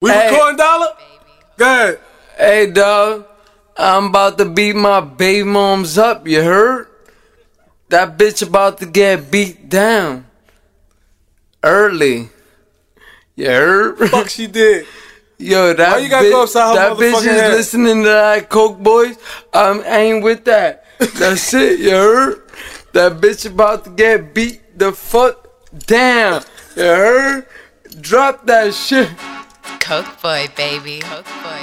We recording, Dollar? Go ahead. Hey, dog. I'm about to beat my baby moms up, you heard? That bitch about to get beat down. Early. You heard? Fuck she did. Yo, that Why you gotta go upside her that bitch motherfucking is head? listening to that Coke Boys. I ain't with that. That's it, you heard? That bitch about to get beat the fuck down. You heard? Drop that shit. Coke boy, baby. Coke boy.